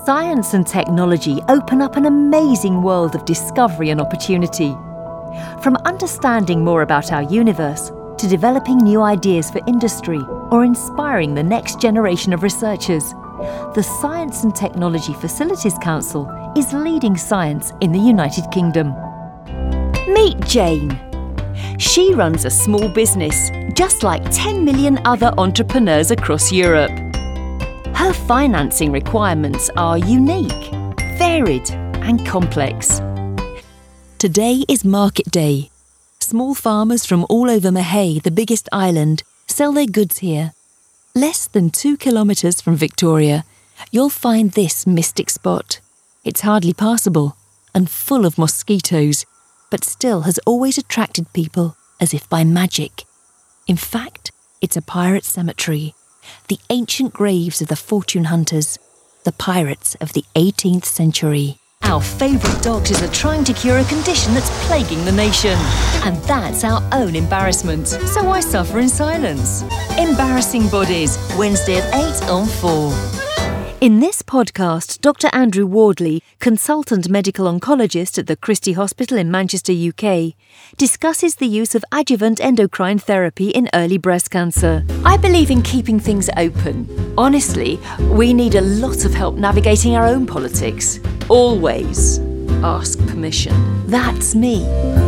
Science and technology open up an amazing world of discovery and opportunity. From understanding more about our universe to developing new ideas for industry or inspiring the next generation of researchers, the Science and Technology Facilities Council is leading science in the United Kingdom. Meet Jane. She runs a small business, just like 10 million other entrepreneurs across Europe. Her financing requirements are unique, varied and complex. Today is market day. Small farmers from all over Mahé, the biggest island, sell their goods here. Less than 2 kilometres from Victoria, you'll find this mystic spot. It's hardly passable and full of mosquitoes, but still has always attracted people as if by magic. In fact, it's a pirate cemetery, the ancient graves of the fortune hunters, the pirates of the 18th century. Our favourite doctors are trying to cure a condition that's plaguing the nation. And that's our own embarrassment, so I suffer in silence. Embarrassing Bodies, Wednesday at 8 on 4. In this podcast, Dr. Andrew Wardley, consultant medical oncologist at the Christie Hospital in Manchester, UK, discusses the use of adjuvant endocrine therapy in early breast cancer. I believe in keeping things open. Honestly, we need a lot of help navigating our own politics. Always ask permission. That's me.